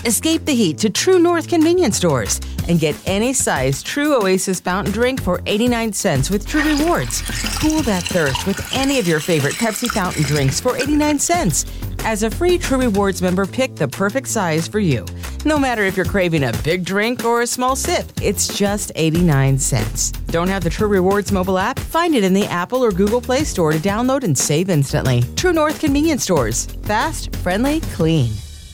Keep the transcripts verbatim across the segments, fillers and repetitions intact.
Escape the heat to True North convenience stores and get any size True Oasis fountain drink for eighty-nine cents with True Rewards. Cool that thirst with any of your favorite Pepsi fountain drinks for eighty-nine cents. As a free True Rewards member, pick the perfect size for you. No matter if you're craving a big drink or a small sip, it's just eighty-nine cents. Don't have the True Rewards mobile app? Find it in the Apple or Google Play Store to download and save instantly. True North convenience stores. Fast, friendly, clean.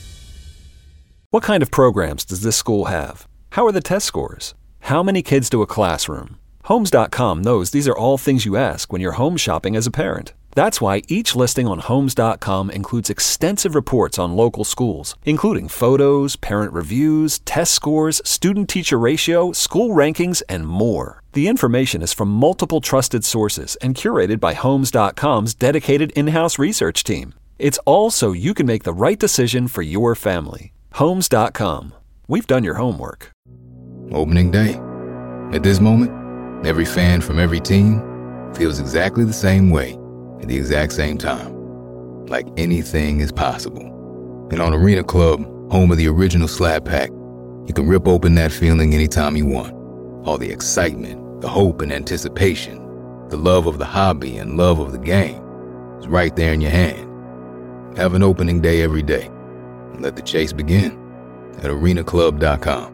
What kind of programs does this school have? How are the test scores? How many kids do a classroom? Homes dot com knows these are all things you ask when you're home shopping as a parent. That's why each listing on Homes dot com includes extensive reports on local schools, including photos, parent reviews, test scores, student-teacher ratio, school rankings, and more. The information is from multiple trusted sources and curated by Homes dot com's dedicated in-house research team. It's all so you can make the right decision for your family. Homes dot com. We've done your homework. Opening day. At this moment, every fan from every team feels exactly the same way at the exact same time. Like anything is possible. And on Arena Club, home of the original Slab Pack, you can rip open that feeling anytime you want. All the excitement, the hope and anticipation, the love of the hobby and love of the game is right there in your hand. Have an opening day every day. Let the chase begin at arena club dot com.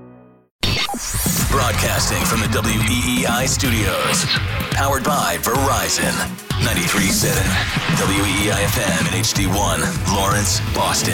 Broadcasting from the W E E I studios. Powered by Verizon. ninety-three point seven W E E I F M and H D one, Lawrence, Boston.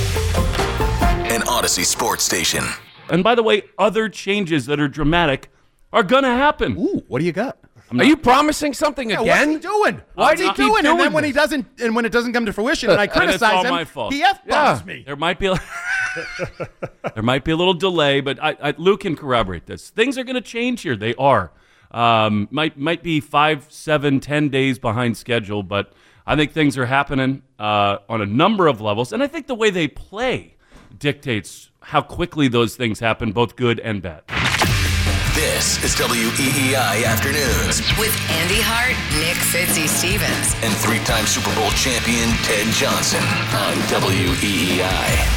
An Odyssey sports station. And by the way, other changes that are dramatic are going to happen. Ooh, what do you got? Are you promising something yeah, again? What's he doing? Why What's do he you keep doing? doing And then when this? he doesn't, and when it doesn't come to fruition, and I criticize and it's all him, my fault. he f-bombs Yeah. me. There might be a, there might be a little delay, but I, I, Luke can corroborate this. Things are going to change here. They are. Um, might might be five, seven, ten days behind schedule, but I think things are happening uh, on a number of levels, and I think the way they play dictates how quickly those things happen, both good and bad. This is W E E I Afternoons with Andy Hart, Nick Fitzy Stevens, and three-time Super Bowl champion Ted Johnson on W E E I.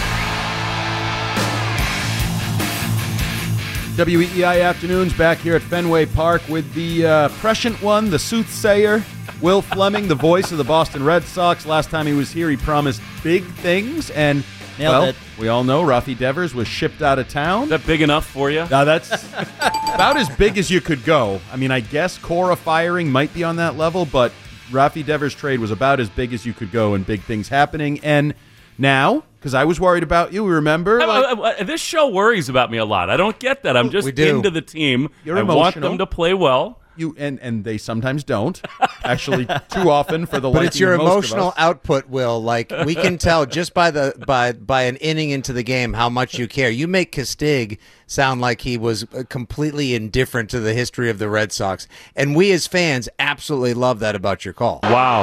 W E E I Afternoons back here at Fenway Park with the uh, prescient one, the soothsayer, Will Fleming, the voice of the Boston Red Sox. Last time he was here, he promised big things, and Nailed well, it. we all know Rafi Devers was shipped out of town. Is that big enough for you? Now that's about as big as you could go. I mean, I guess Cora firing might be on that level, but Rafi Devers' trade was about as big as you could go, and big things happening. And now, because I was worried about you, remember? I- Like, I- I- this show worries about me a lot. I don't get that. I'm just We do. into the team. You're I want emotional. them to play well. you and and they sometimes don't. Actually, too often for the But liking it's your of most of emotional us. output, Will. Like we can tell just by the by by an inning into the game how much you care. You make Castig sound like he was uh, completely indifferent to the history of the Red Sox, and we as fans absolutely love that about your call. Wow.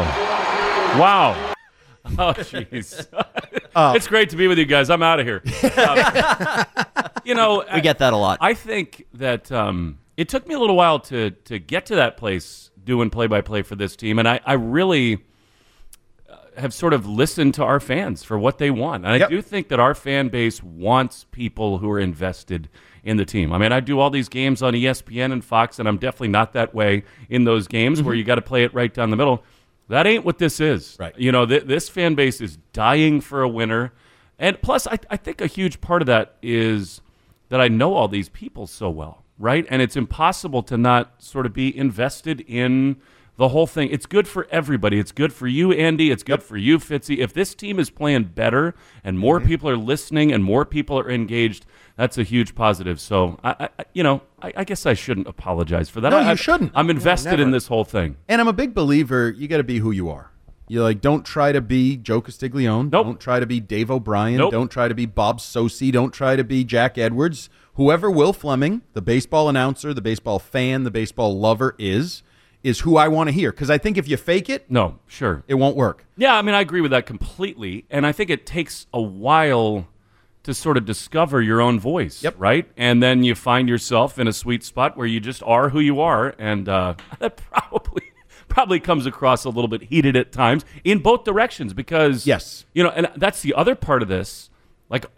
Wow. Oh, jeez. It's great to be with you guys. I'm out of here. Um, you know, We get that a lot. I think that um, it took me a little while to to get to that place doing play-by-play for this team, and I, I really uh, have sort of listened to our fans for what they want. And Yep. I do think that our fan base wants people who are invested in the team. I mean, I do all these games on E S P N and Fox, and I'm definitely not that way in those games where you got to play it right down the middle. That ain't what this is. Right. You know, th- this fan base is dying for a winner. And plus, I, I think a huge part of that is that I know all these people so well, right? And it's impossible to not sort of be invested in the whole thing. It's good for everybody. It's good for you, Andy. It's good for you, Fitzy. If this team is playing better and more Mm-hmm. people are listening and more people are engaged, that's a huge positive. So, I, I you know, I, I guess I shouldn't apologize for that. No, I, you I- shouldn't. I'm invested never. in this whole thing. And I'm a big believer, you got to be who you are. You like, don't try to be Joe Castiglione. Nope. Don't try to be Dave O'Brien. Nope. Don't try to be Bob Sosi. Don't try to be Jack Edwards. Whoever Will Fleming, the baseball announcer, the baseball fan, the baseball lover is, is who I want to hear. Because I think if you fake it, No, sure. it won't work. Yeah, I mean, I agree with that completely. And I think it takes a while to sort of discover your own voice, Yep. right? And then you find yourself in a sweet spot where you just are who you are. And uh, that probably probably comes across a little bit heated at times in both directions because, Yes. you know, and that's the other part of this. Like,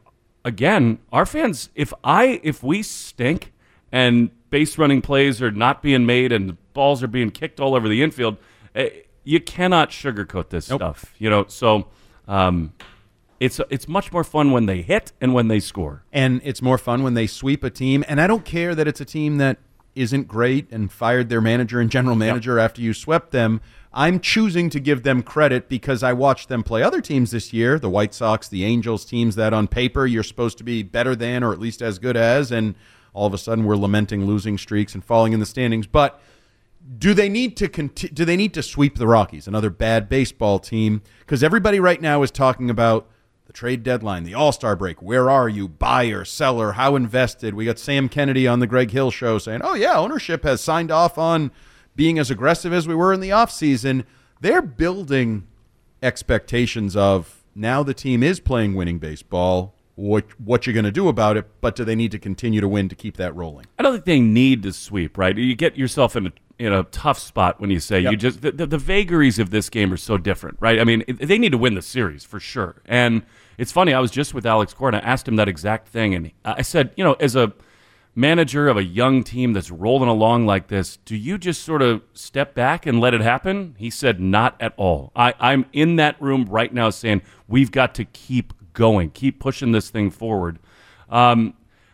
again, our fans, if I if we stink and base running plays are not being made and balls are being kicked all over the infield, eh, you cannot sugarcoat this nope. stuff. You know, so um, it's it's much more fun when they hit and when they score. And it's more fun when they sweep a team. And I don't care that it's a team that isn't great and fired their manager and general manager yep. after you swept them. I'm choosing to give them credit because I watched them play other teams this year, the White Sox, the Angels, teams that on paper you're supposed to be better than or at least as good as, and all of a sudden we're lamenting losing streaks and falling in the standings. But do they need to conti- do they need to sweep the Rockies, another bad baseball team? Because everybody right now is talking about the trade deadline, the All-Star break. Where are you? Buyer, seller, how invested? We got Sam Kennedy on the Greg Hill show saying, oh, yeah, ownership has signed off on being as aggressive as we were in the offseason. They're building expectations of now the team is playing winning baseball, what, what you're going to do about it, but do they need to continue to win to keep that rolling? I don't think they need to sweep, right? You get yourself in a in a tough spot when you say yep. you just the, the, the vagaries of this game are so different, right? I mean, they need to win the series for sure. And it's funny, I was just with Alex Cora and I asked him that exact thing, and I said, you know, as a manager of a young team that's rolling along like this, do you just sort of step back and let it happen? He said, not at all. I, I'm in that room right now saying, we've got to keep going, keep pushing this thing forward. Um,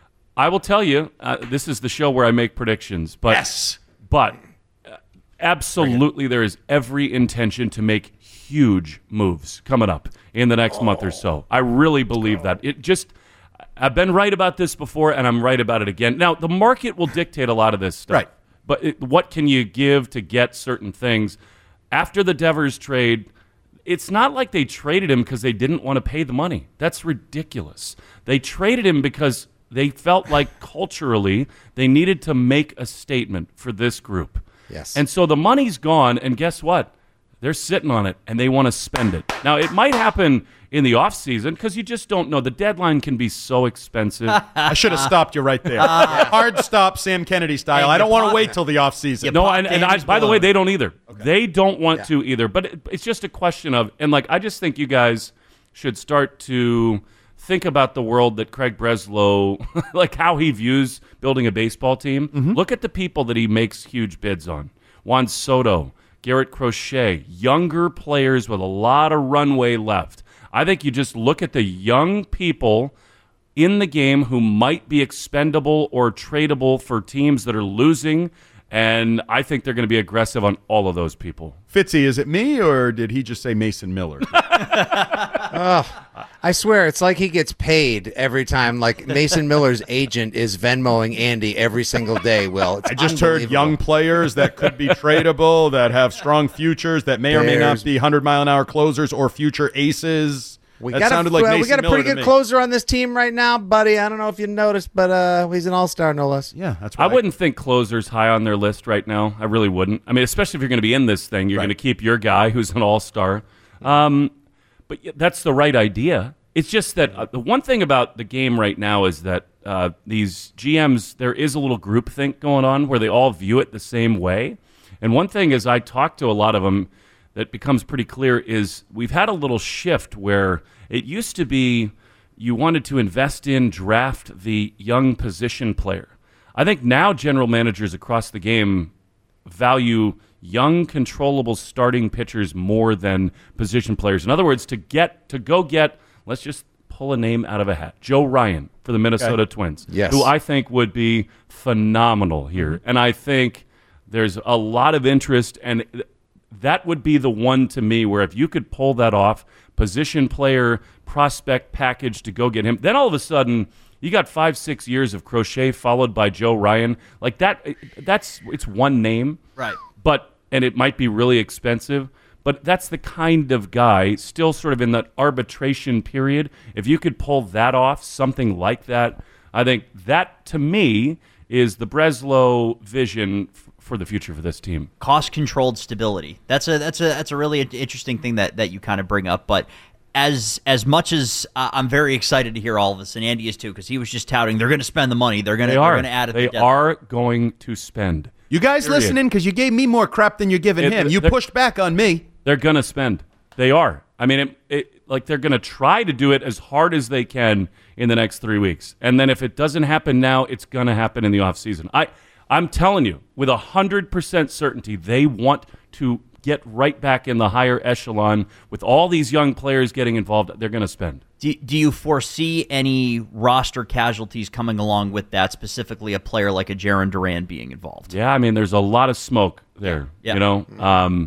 I will tell you, uh, this is the show where I make predictions, but yes. but uh, absolutely there is every intention to make huge moves coming up in the next oh. month or so. I really believe oh. that. It just I've been right about this before, and I'm right about it again. Now, the market will dictate a lot of this stuff. Right. But it, what can you give to get certain things? After the Devers trade, it's not like they traded him because they didn't want to pay the money. That's ridiculous. They traded him because they felt like culturally they needed to make a statement for this group. Yes. And so the money's gone, and guess what? They're sitting on it, and they want to spend it. Now, it might happen in the offseason because you just don't know. The deadline can be so expensive. I should have stopped you right there. Uh, Hard stop, Sam Kennedy style. I don't want to wait till the offseason. No, and, and I, by the way, they don't either. Okay. They don't want yeah. to either. But it, it's just a question of, and like, I just think you guys should start to think about the world that Craig Breslow, like how he views building a baseball team. Mm-hmm. Look at the people that he makes huge bids on. Juan Soto, Garrett Crochet, younger players with a lot of runway left. I think you just look at the young people in the game who might be expendable or tradable for teams that are losing, and I think they're going to be aggressive on all of those people. Fitzy, is it me, or did he just say Mason Miller? oh, I swear, it's like he gets paid every time. Like Mason Miller's agent is Venmoing Andy every single day. Will, it's I just heard young players that could be tradable, that have strong futures, that may or may not be hundred mile an hour closers or future aces. We that got sounded a, like uh, Mason we got a Miller pretty to good me. closer on this team right now, buddy. I don't know if you noticed, but uh, he's an all-star, no less. Yeah, that's I right. wouldn't think closers high on their list right now. I really wouldn't. I mean, especially if you're going to be in this thing, you're Right. going to keep your guy who's an all-star. Um, but y- that's the right idea. It's just that uh, the one thing about the game right now is that uh, these G Ms, there is a little groupthink going on where they all view it the same way. And one thing is I talk to a lot of them that becomes pretty clear is we've had a little shift where it used to be you wanted to invest in, draft the young position player. I think now general managers across the game value young, controllable starting pitchers more than position players. In other words, to get to go get, let's just pull a name out of a hat, Joe Ryan for the Minnesota okay. Twins, yes. who I think would be phenomenal here. Mm-hmm. And I think there's a lot of interest, and that would be the one to me where if you could pull that off, position player, prospect package to go get him, then all of a sudden you got five, six years of Crochet followed by Joe Ryan. Like that, that's it's one name. Right. But, and it might be really expensive, but that's the kind of guy still sort of in that arbitration period. If you could pull that off, something like that, I think that to me is the Breslow vision f- for the future for this team. Cost-controlled stability. That's a that's a that's a really interesting thing that, that you kind of bring up. But as as much as uh, I'm very excited to hear all of this, and Andy is too, because he was just touting they're going to spend the money, they're going to They they're are. going to add it. They are going to spend. You guys Period. listening? Because you gave me more crap than you're giving It- him. You they're- pushed back on me. They're going to spend. They are. I mean, it, it, like they're going to try to do it as hard as they can in the next three weeks. And then if it doesn't happen now, it's going to happen in the offseason. I, I'm telling you, with one hundred percent certainty, they want to get right back in the higher echelon. With all these young players getting involved, they're going to spend. Do, do you foresee any roster casualties coming along with that, specifically a player like a Jaron Duran being involved? Yeah, I mean, there's a lot of smoke there, yeah. you know. Um,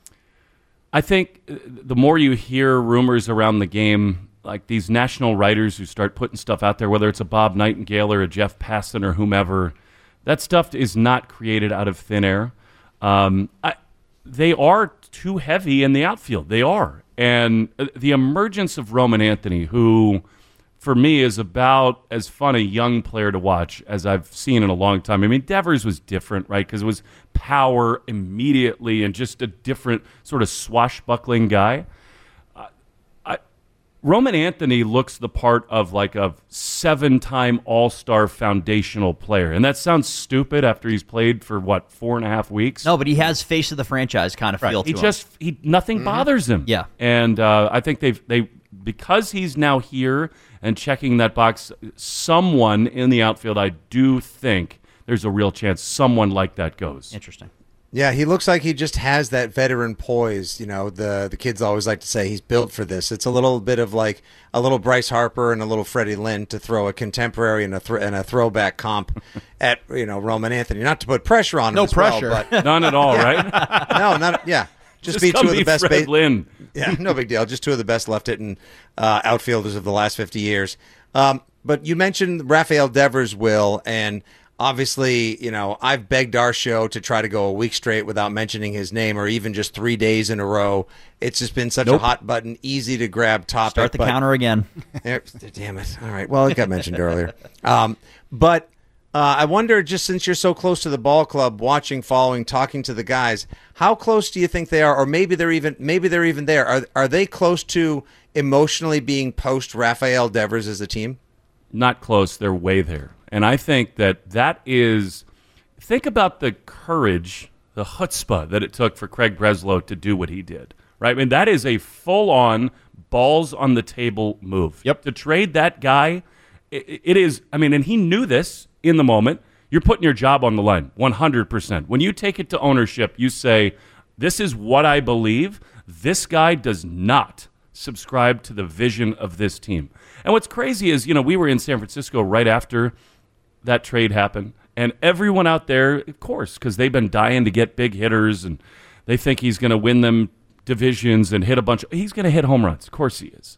I think the more you hear rumors around the game, like these national writers who start putting stuff out there, whether it's a Bob Nightingale or a Jeff Passan or whomever, that stuff is not created out of thin air. Um, I, they are too heavy in the outfield. They are. And the emergence of Roman Anthony, who for me is about as fun a young player to watch as I've seen in a long time. I mean, Devers was different, right? Because it was power immediately and just a different sort of swashbuckling guy. Uh, I, Roman Anthony looks the part of like a seven-time All-Star foundational player. And that sounds stupid after he's played for, what, four and a half weeks? No, but he has face of the franchise kind of right. feel to he him. Just, he Nothing mm-hmm. bothers him. Yeah. And uh, I think they've they because he's now here and checking that box, someone in the outfield, I do think there's a real chance someone like that goes. Interesting. Yeah, he looks like he just has that veteran poise. You know, the the kids always like to say he's built for this. It's a little bit of like a little Bryce Harper and a little Freddie Lynn to throw a contemporary and a th- and a throwback comp at, you know, Roman Anthony. Not to put pressure on him. No as pressure. Well, but, none at all, yeah. right? No, not yeah. Just, Just be come two of the be best. Fred ba- Lynn. Yeah, no big deal. Just two of the best left-hitting uh, outfielders of the last fifty years. Um, but you mentioned Rafael Devers, Will, and obviously, you know, I've begged our show to try to go a week straight without mentioning his name, or even just three days in a row. It's just been such nope. a hot button, easy to grab topic. Start the but, counter again. Damn it. All right. Well, it got mentioned earlier. Um, but uh, I wonder, just since you're so close to the ball club, watching, following, talking to the guys, how close do you think they are, or maybe they're even maybe they're even there? Are are they close to emotionally being post Rafael Devers as a team? Not close. They're way there. And I think that that is, think about the courage, the chutzpah that it took for Craig Breslow to do what he did, right? I mean, that is a full-on balls-on-the-table move. Yep. To trade that guy, it, it is, I mean, and he knew this in the moment. You're putting your job on the line, one hundred percent. When you take it to ownership, you say, this is what I believe. This guy does not subscribe to the vision of this team. And what's crazy is, you know, we were in San Francisco right after that trade happened, and everyone out there, of course, because they've been dying to get big hitters, and they think he's going to win them divisions and hit a bunch of, he's going to hit home runs. Of course he is.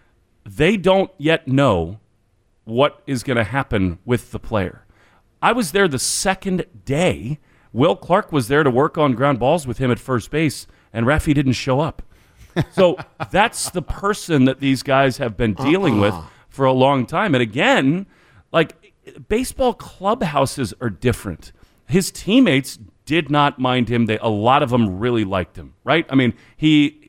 They don't yet know what is going to happen with the player. I was there the second day. Will Clark was there to work on ground balls with him at first base, and Rafi didn't show up. So that's the person that these guys have been dealing uh-uh. with for a long time. And again, like, baseball clubhouses are different. His teammates did not mind him. They, a lot of them really liked him, right? I mean, he,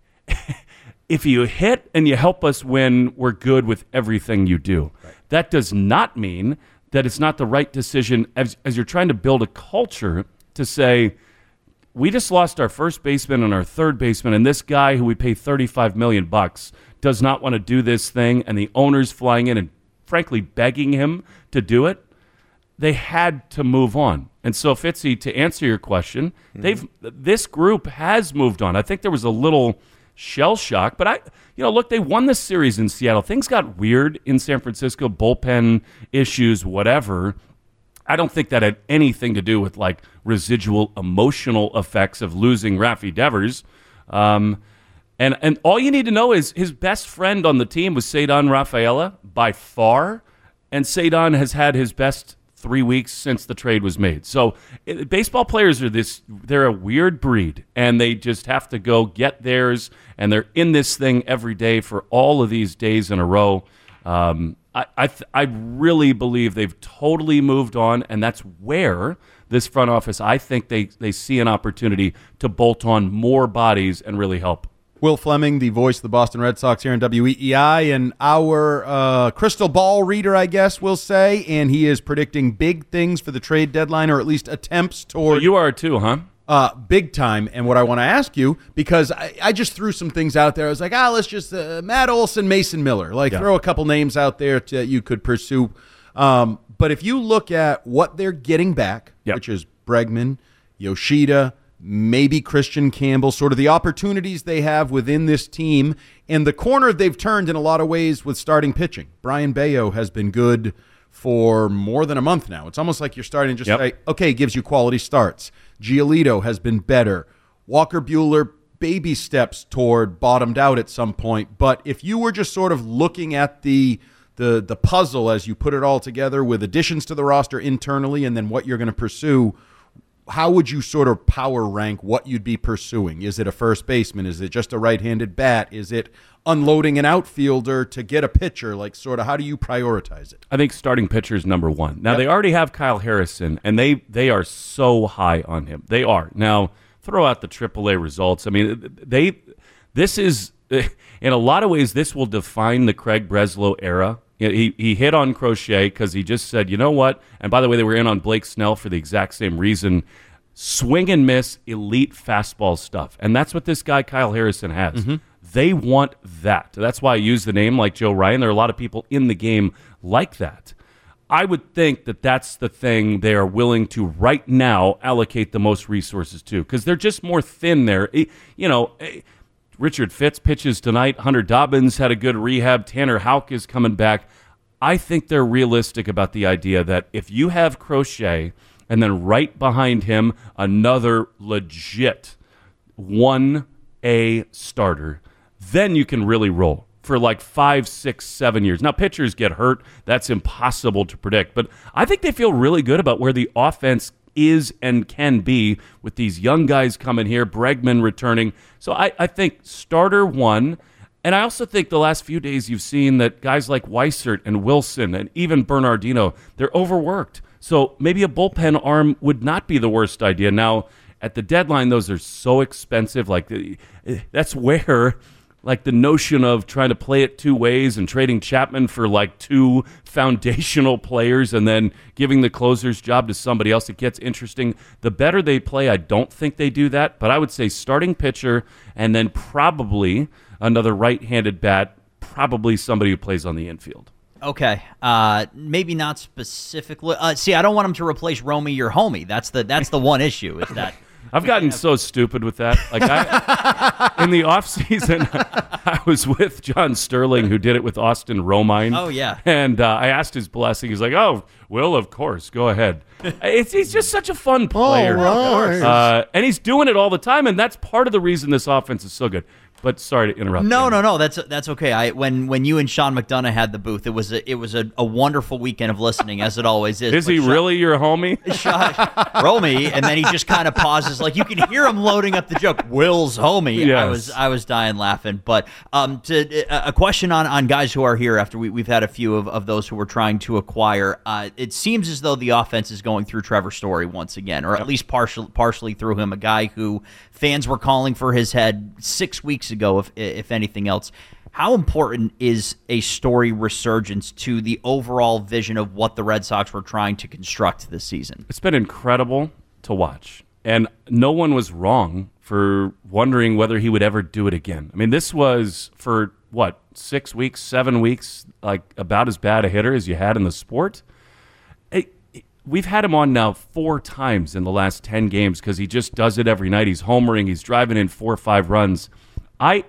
if you hit and you help us win, we're good with everything you do. Right. That does not mean that it's not the right decision as, as you're trying to build a culture to say, we just lost our first baseman and our third baseman, and this guy who we pay thirty-five million bucks does not want to do this thing, and the owner's flying in and frankly begging him to do it. They had to move on. And so, Fitzy, to answer your question, mm-hmm. they've this group has moved on. I think there was a little shell shock, but I, you know, look, they won this series in Seattle. Things got weird in San Francisco, bullpen issues, whatever. I don't think that had anything to do with like residual emotional effects of losing Rafi Devers. Um, and and all you need to know is his best friend on the team was Ceddanne Rafaela by far, and Ceddanne has had his best three weeks since the trade was made. So it, baseball players are this, they're a weird breed, and they just have to go get theirs, and they're in this thing every day for all of these days in a row. Um, I I, th- I really believe they've totally moved on, and that's where this front office, I think they, they see an opportunity to bolt on more bodies and really help. Will Fleming, the voice of the Boston Red Sox here in W E E I, and our uh, crystal ball reader, I guess we'll say, and he is predicting big things for the trade deadline, or at least attempts toward. So you are too, huh? Uh, big time. And what I want to ask you, because I, I just threw some things out there. I was like, ah, let's just uh, Matt Olson, Mason Miller. Like, Yeah. throw a couple names out there that you could pursue. Um, but if you look at what they're getting back, Yep. which is Bregman, Yoshida, maybe Christian Campbell, sort of the opportunities they have within this team, and the corner they've turned in a lot of ways with starting pitching. Brian Bayo has been good for more than a month now. It's almost like you're starting to just Yep. say, okay, gives you quality starts. Giolito has been better. Walker Buehler, baby steps toward bottomed out at some point. But if you were just sort of looking at the the the puzzle as you put it all together with additions to the roster internally and then what you're going to pursue, how would you sort of power rank what you'd be pursuing? Is it a first baseman? Is it just a right-handed bat? Is it unloading an outfielder to get a pitcher? Like, sort of, how do you prioritize it? I think starting pitcher is number one. Now, Yep. they already have Kyle Harrison, and they, they are so high on him. They are. Now, throw out the triple A results. I mean, they this is, in a lot of ways, this will define the Craig Breslow era. He, he hit on Crochet because he just said, you know what? And by the way, they were in on Blake Snell for the exact same reason. Swing and miss, elite fastball stuff. And that's what this guy, Kyle Harrison, has. Mm-hmm. They want that. That's why I use the name like Joe Ryan. There are a lot of people in the game like that. I would think that that's the thing they are willing to right now allocate the most resources to because they're just more thin there. You know, Richard Fitz pitches tonight. Hunter Dobbins had a good rehab. Tanner Houck is coming back. I think they're realistic about the idea that if you have Crochet and then right behind him another legit one A starter, then you can really roll for like five, six, seven years. Now, pitchers get hurt. That's impossible to predict. But I think they feel really good about where the offense is and can be with these young guys coming here, Bregman returning. So I, I think starter one, and I also think the last few days you've seen that guys like Weissert and Wilson and even Bernardino, they're overworked. So maybe a bullpen arm would not be the worst idea. Now, at the deadline, those are so expensive. Like that's where like the notion of trying to play it two ways and trading Chapman for like two foundational players and then giving the closer's job to somebody else, it gets interesting. The better they play, I don't think they do that, but I would say starting pitcher and then probably another right-handed bat, probably somebody who plays on the infield. Okay, uh, maybe not specifically. Uh, see, I don't want him to replace Romy, your homie. That's the that's the one issue is that. I've gotten so stupid with that. Like I, in the off season, I was with John Sterling, who did it with Austin Romine. Oh yeah, and uh, I asked his blessing. He's like, "Oh, well, of course, go ahead." It's he's just such a fun player, All right. uh, and he's doing it all the time, and that's part of the reason this offense is so good. But sorry to interrupt. No, you. no, no. That's that's okay. I when when you and Sean McDonough had the booth, it was a, it was a, a wonderful weekend of listening, as it always is. Is But he Sean- really your homie? Sean, Romy, and then he just kind of pauses, like you can hear him loading up the joke. Will's homie. Yes. I was I was dying laughing. But um, to, a question on, on guys who are here after we, we've had a few of, of those who we're trying to acquire. Uh, it seems as though the offense is going through Trevor Story once again, or at least partial, partially through him. A guy who fans were calling for his head six weeks ago, if if anything else. How important is a Story resurgence to the overall vision of what the Red Sox were trying to construct this season? It's been incredible to watch. And no one was wrong for wondering whether he would ever do it again. I mean, this was for, what, six weeks, seven weeks, like about as bad a hitter as you had in the sport. It, it, we've had him on now four times in the last ten games because he just does it every night. He's homering. He's driving in four or five runs. I,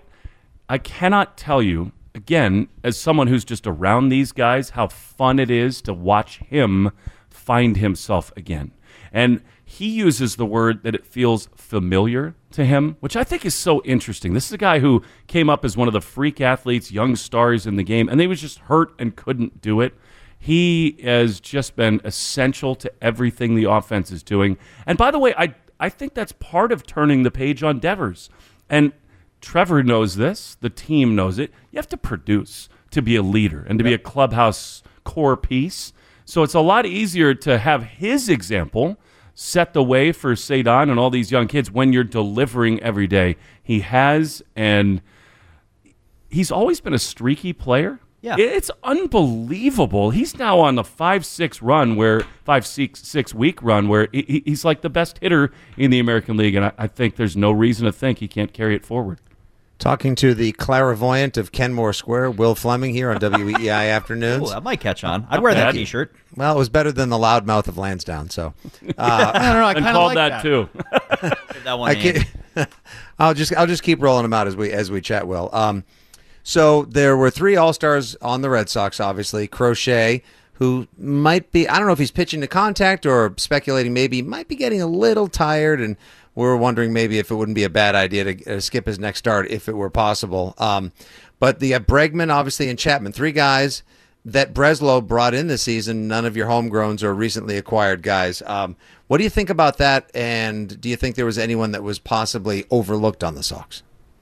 I cannot tell you, again, as someone who's just around these guys, how fun it is to watch him find himself again. And he uses the word that it feels familiar to him, which I think is so interesting. This is a guy who came up as one of the freak athletes, young stars in the game, and he was just hurt and couldn't do it. He has just been essential to everything the offense is doing. And by the way, I I think that's part of turning the page on Devers. And Trevor knows this. The team knows it. You have to produce to be a leader and to be a clubhouse core piece. So it's a lot easier to have his example set the way for Cedon and all these young kids when you're delivering every day. He has, and he's always been a streaky player. Yeah. It's unbelievable. He's now on the five six run where five six six week run where he, he's like the best hitter in the American League, and I, I think there's no reason to think he can't carry it forward. Talking to the clairvoyant of Kenmore Square, Will Fleming here on W E I Afternoons. Ooh, that might catch on. I'd wear that T-shirt. Well, it was better than the loudmouth of Lansdowne. So uh, I don't know. I and kind of called like that, that too. that one. I can't, I'll just I'll just keep rolling them out as we as we chat. Will. Um, so there were three All-Stars on the Red Sox. Obviously, Crochet, who might be, I don't know if he's pitching to contact or speculating maybe might be getting a little tired, and we're wondering maybe if it wouldn't be a bad idea to uh, skip his next start if it were possible. Um, but the uh, Bregman, obviously, and Chapman, three guys that Breslow brought in this season, none of your homegrowns or recently acquired guys. Um, what do you think about that, and do you think there was anyone that was possibly overlooked on the Sox?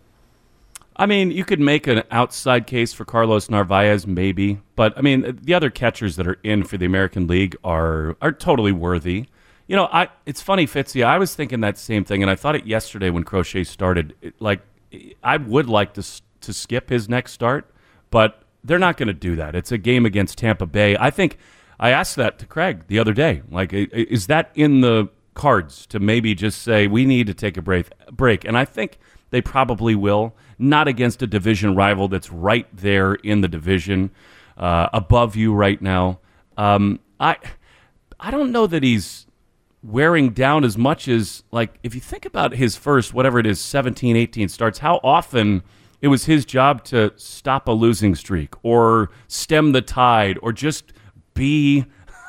I mean, you could make an outside case for Carlos Narvaez, maybe. But, I mean, the other catchers that are in for the American League are are totally worthy. You know, I it's funny, Fitzy, I was thinking that same thing, and I thought it yesterday when Crochet started. It, like, I would like to to skip his next start, but they're not going to do that. It's a game against Tampa Bay. I think I asked that to Craig the other day. Like, is that in the cards to maybe just say we need to take a break? break? And I think they probably will. Not against a division rival that's right there in the division, uh, above you right now. Um, I I don't know that he's wearing down as much as, like, if you think about his first, whatever it is, seventeen, eighteen starts, how often it was his job to stop a losing streak or stem the tide or just be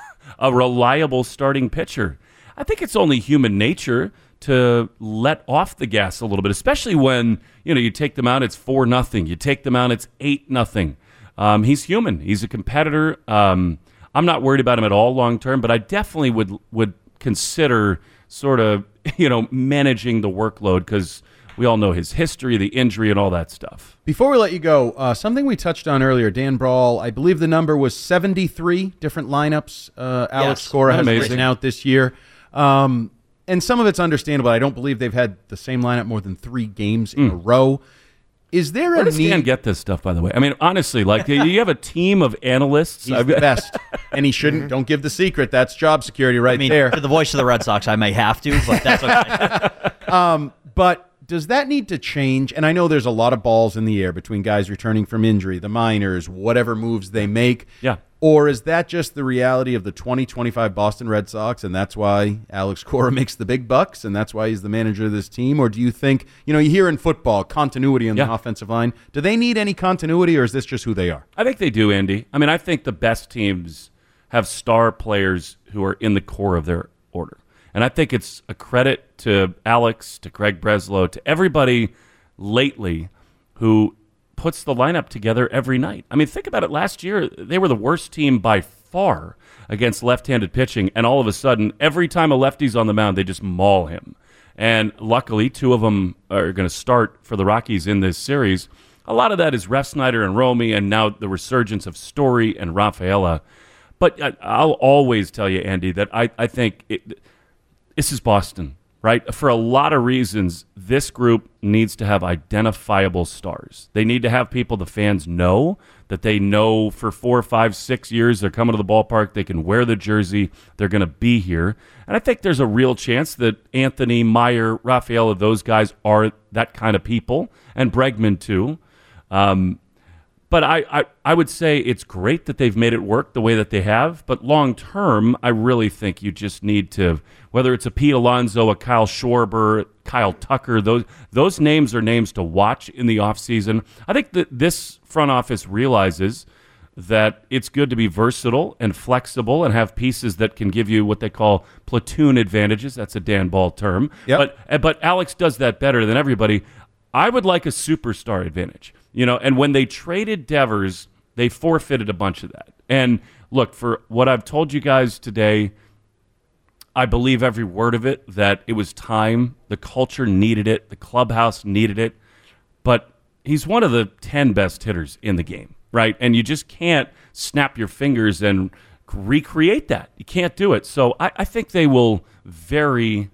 a reliable starting pitcher. I think it's only human nature to let off the gas a little bit, especially when, you know, you take them out, it's four nothing. You take them out, it's eight nothing. Um, he's human. He's a competitor. Um, I'm not worried about him at all long term, but I definitely would would consider sort of, you know, managing the workload because we all know his history, the injury, and all that stuff. Before we let you go, uh, something we touched on earlier, Dan Brawl, I believe the number was seventy-three different lineups uh, Alex Yes, Cora has amazing. written out this year. Um, and some of it's understandable. I don't believe they've had the same lineup more than three games in mm. a row. Is there Where a does need? Dan get this stuff, by the way? I mean, honestly, like, you have a team of analysts. He's the best, and he shouldn't. Don't give the secret. That's job security right I mean, there. For the voice of the Red Sox, I may have to, but that's okay. um, but does that need to change? And I know there's a lot of balls in the air between guys returning from injury, the minors, whatever moves they make. Yeah. Or is that just the reality of the twenty twenty-five Boston Red Sox, and that's why Alex Cora makes the big bucks, and that's why he's the manager of this team? Or do you think, you know, you hear in football, continuity on yeah. the offensive line. Do they need any continuity, or is this just who they are? I think they do, Andy. I mean, I think the best teams have star players who are in the core of their order. And I think it's a credit to Alex, to Craig Breslow, to everybody lately who puts the lineup together every night. I mean, think about it. Last year, they were the worst team by far against left-handed pitching, and all of a sudden, every time a lefty's on the mound, they just maul him. And luckily, two of them are going to start for the Rockies in this series. A lot of that is Refsnyder and Romy, and now the resurgence of Story and Rafaela. But I'll always tell you, Andy, that I, I think it, this is Boston. Right? For a lot of reasons, this group needs to have identifiable stars. They need to have people the fans know, that they know for four, five, six years they're coming to the ballpark, they can wear the jersey, they're going to be here. And I think there's a real chance that Anthony, Meyer, Rafaela, those guys are that kind of people, and Bregman too. Um, but I, I, I would say it's great that they've made it work the way that they have, but long term, I really think you just need to, whether it's a Pete Alonso, a Kyle Schwarber, Kyle Tucker, those those names are names to watch in the offseason. I think that this front office realizes that it's good to be versatile and flexible and have pieces that can give you what they call platoon advantages. That's a Dan Ball term. Yep. But but Alex does that better than everybody. I would like a superstar advantage. You know, and when they traded Devers, they forfeited a bunch of that. And look, for what I've told you guys today, I believe every word of it, that it was time. The culture needed it. The clubhouse needed it. But he's one of the ten best hitters in the game, right? And you just can't snap your fingers and recreate that. You can't do it. So I, I think they will very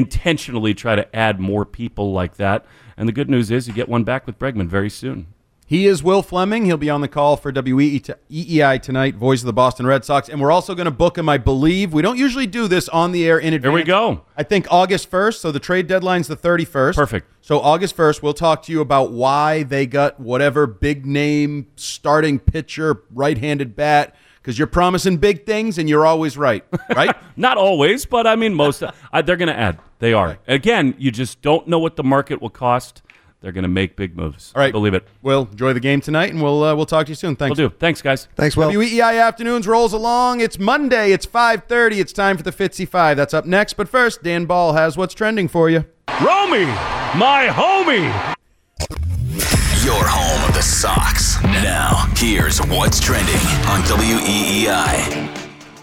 intentionally try to add more people like that. And the good news is you get one back with Bregman very soon. He is Will Fleming. He'll be on the call for W E E I tonight, voice of the Boston Red Sox. And we're also going to book him, I believe. We don't usually do this on the air in advance. Here we go. I think August first, so the trade deadline's the thirty-first. Perfect. So August first, we'll talk to you about why they got whatever big-name starting pitcher, right-handed bat, because you're promising big things and you're always right, right? Not always, but I mean most. uh, they're going to add. They are. Okay. Again, you just don't know what the market will cost. They're going to make big moves. All right. Believe it. Well, enjoy the game tonight, and we'll uh, we'll talk to you soon. Thanks. We'll do. Thanks, guys. Thanks, Will. W E E I Afternoons rolls along. It's Monday. It's five thirty. It's time for the Fitzy Five. That's up next. But first, Dan Ball has what's trending for you. Romy, my homie. Your home of the Sox. Now, here's what's trending on W E E I.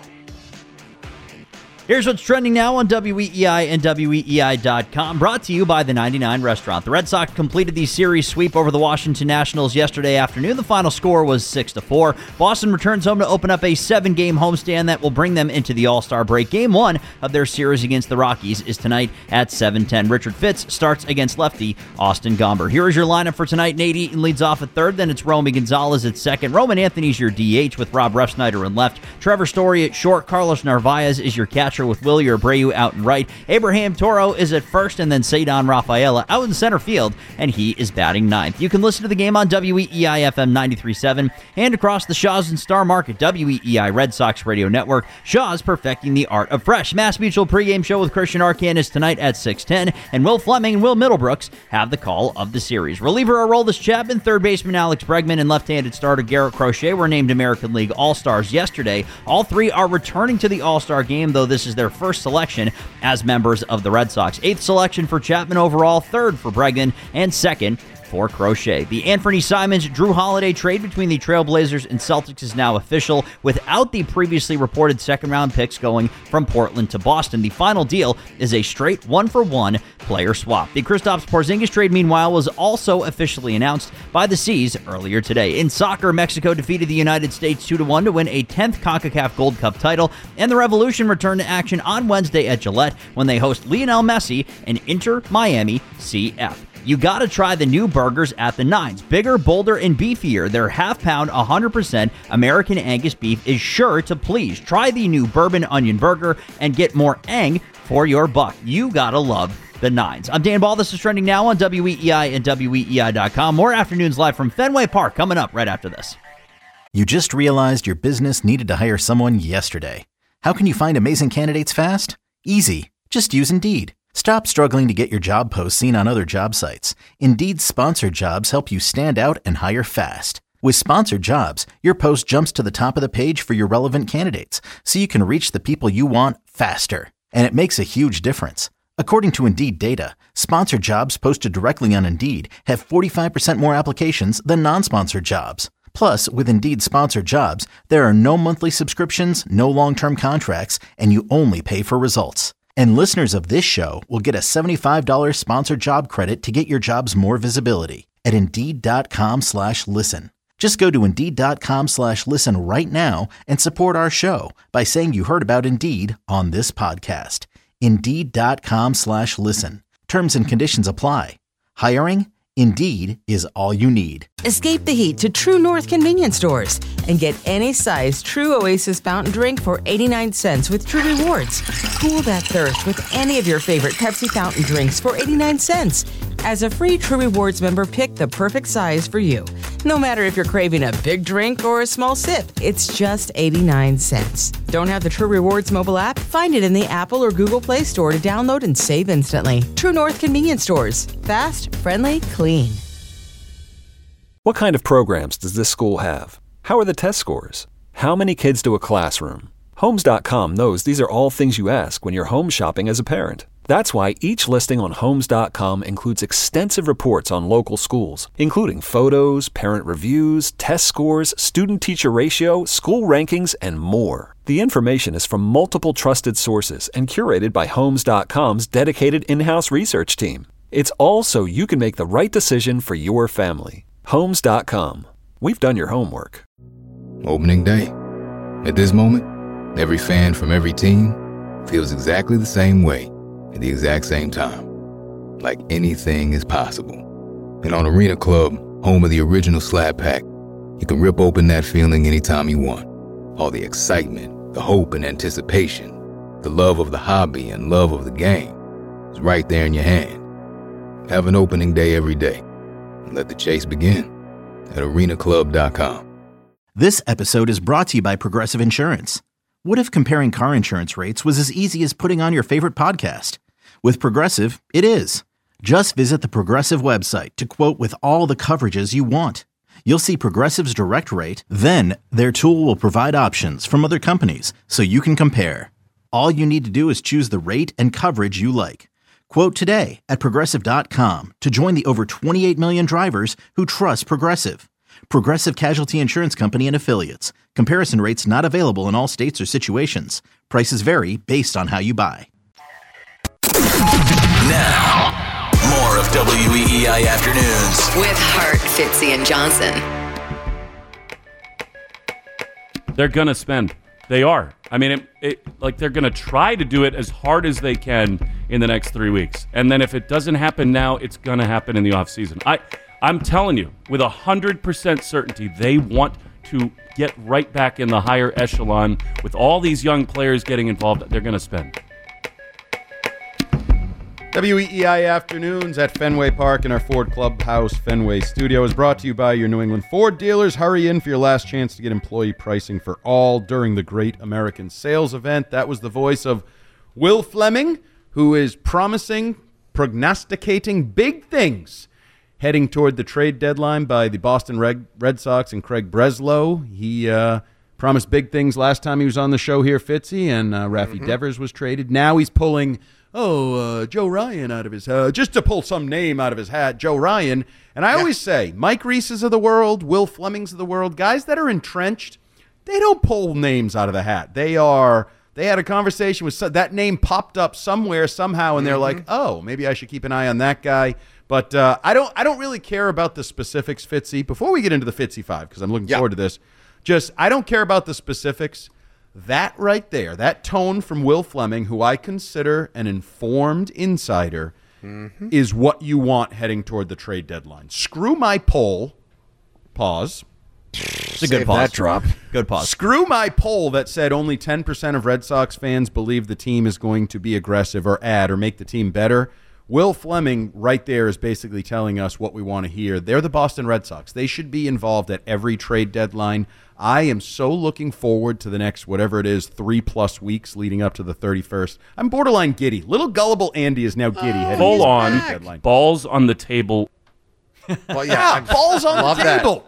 Here's what's trending now on W E E I and W E E I dot com, brought to you by the ninety-nine Restaurant. The Red Sox completed the series sweep over the Washington Nationals yesterday afternoon. The final score was six to four. Boston returns home to open up a seven-game homestand that will bring them into the All-Star break. Game one of their series against the Rockies is tonight at seven ten. Richard Fitz starts against lefty Austin Gomber. Here is your lineup for tonight. Nate Eaton leads off at third. Then it's Romy Gonzalez at second. Roman Anthony's your D H with Rob Refsnyder in left. Trevor Story at short. Carlos Narvaez is your catcher with Willie Abreu out in right. Abraham Toro is at first, and then Cedon Rafaela out in center field, and he is batting ninth. You can listen to the game on W E E I F M ninety-three point seven and across the Shaw's and Star Market W E E I Red Sox Radio Network. Shaw's perfecting the art of fresh. Mass Mutual pregame show with Christian Arcan is tonight at six ten, and Will Fleming and Will Middlebrooks have the call of the series. Reliever Aroldis Chapman, third baseman Alex Bregman, and left-handed starter Garrett Crochet were named American League All-Stars yesterday. All three are returning to the All-Star game, though this is their first selection as members of the Red Sox. Eighth selection for Chapman overall, third for Bregman, and second for Crochet. The Anthony Simons-Drew Holiday trade between the Trailblazers and Celtics is now official, without the previously reported second-round picks going from Portland to Boston. The final deal is a straight one-for-one player swap. The Kristaps Porzingis trade, meanwhile, was also officially announced by the C's earlier today. In soccer, Mexico defeated the United States two to one to win a tenth CONCACAF Gold Cup title, and the Revolution return to action on Wednesday at Gillette when they host Lionel Messi and Inter Miami C F. You gotta try the new burgers at the Nines. Bigger, bolder, and beefier. Their half-pound, one hundred percent American Angus beef is sure to please. Try the new bourbon onion burger and get more ang for your buck. You gotta love the Nines. I'm Dan Ball. This is trending now on W E E I and W E E I dot com. More Afternoons Live from Fenway Park coming up right after this. You just realized your business needed to hire someone yesterday. How can you find amazing candidates fast? Easy. Just use Indeed. Stop struggling to get your job posts seen on other job sites. Indeed's sponsored jobs help you stand out and hire fast. With sponsored jobs, your post jumps to the top of the page for your relevant candidates, so you can reach the people you want faster. And it makes a huge difference. According to Indeed data, sponsored jobs posted directly on Indeed have forty-five percent more applications than non-sponsored jobs. Plus, with Indeed sponsored jobs, there are no monthly subscriptions, no long-term contracts, and you only pay for results. And listeners of this show will get a seventy-five dollars sponsored job credit to get your jobs more visibility at Indeed.com slash listen. Just go to Indeed.com slash listen right now and support our show by saying you heard about Indeed on this podcast. Indeed.com slash listen. Terms and conditions apply. Hiring? Indeed is all you need. Escape the heat to True North convenience stores and get any size True Oasis fountain drink for eighty-nine cents with True Rewards. Cool that thirst with any of your favorite Pepsi fountain drinks for eighty-nine cents. As a free True Rewards member, pick the perfect size for you. No matter if you're craving a big drink or a small sip, it's just eighty-nine cents. Don't have the True Rewards mobile app? Find it in the Apple or Google Play Store to download and save instantly. True North convenience stores. Fast, friendly, clean. What kind of programs does this school have? How are the test scores? How many kids do a classroom? Homes dot com knows these are all things you ask when you're home shopping as a parent. That's why each listing on Homes dot com includes extensive reports on local schools, including photos, parent reviews, test scores, student-teacher ratio, school rankings, and more. The information is from multiple trusted sources and curated by Homes dot com's dedicated in-house research team. It's all so you can make the right decision for your family. Homes dot com. We've done your homework. Opening day. At this moment, every fan from every team feels exactly the same way at the exact same time. Like anything is possible. And on Arena Club, home of the original Slab Pack. You can rip open that feeling anytime you want. All the excitement, the hope and anticipation, the love of the hobby and love of the game is right there in your hand. Have an opening day every day. And let the chase begin at arena club dot com. This episode is brought to you by Progressive Insurance. What if comparing car insurance rates was as easy as putting on your favorite podcast? With Progressive, it is. Just visit the Progressive website to quote with all the coverages you want. You'll see Progressive's direct rate, then their tool will provide options from other companies so you can compare. All you need to do is choose the rate and coverage you like. Quote today at progressive dot com to join the over twenty-eight million drivers who trust Progressive. Progressive Casualty Insurance Company and Affiliates. Comparison rates not available in all states or situations. Prices vary based on how you buy. Now, more of W E E I Afternoons with Hart, Fitzy, and Johnson. They're going to spend. They are. I mean, it, it, like they're going to try to do it as hard as they can in the next three weeks. And then if it doesn't happen now, it's going to happen in the offseason. I, I'm telling you, with one hundred percent certainty, they want to get right back in the higher echelon. With all these young players getting involved, they're going to spend. W E E I Afternoons at Fenway Park in our Ford Clubhouse Fenway studio is brought to you by your New England Ford dealers. Hurry in for your last chance to get employee pricing for all during the Great American Sales Event. That was the voice of Will Fleming, who is promising, prognosticating big things heading toward the trade deadline by the Boston Red, Red Sox and Craig Breslow. He uh, promised big things last time he was on the show here, Fitzy, and uh, Rafi mm-hmm. Devers was traded. Now he's pulling... Oh, uh, Joe Ryan out of his hat, uh, just to pull some name out of his hat, Joe Ryan. And I yeah. always say, Mike Reese's of the world, Will Fleming's of the world, guys that are entrenched, they don't pull names out of the hat. They are, they had a conversation with, some, that name popped up somewhere, somehow, and they're mm-hmm. like, oh, maybe I should keep an eye on that guy. But uh, I don't I don't really care about the specifics, Fitzy. Before we get into the Fitzy five, because I'm looking yeah. forward to this, just, I don't care about the specifics. That right there, that tone from Will Fleming, who I consider an informed insider, mm-hmm. is what you want heading toward the trade deadline. Screw my poll. Pause. It's a good pause. That drop. Good pause. Screw my poll that said only ten percent of Red Sox fans believe the team is going to be aggressive or add or make the team better. Will Fleming right there is basically telling us what we want to hear. They're the Boston Red Sox. They should be involved at every trade deadline. I am so looking forward to the next, whatever it is, three-plus weeks leading up to the thirty-first. I'm borderline giddy. Little gullible Andy is now giddy. Oh, Full on, deadline. Balls on the table. Well, yeah, yeah balls on the table.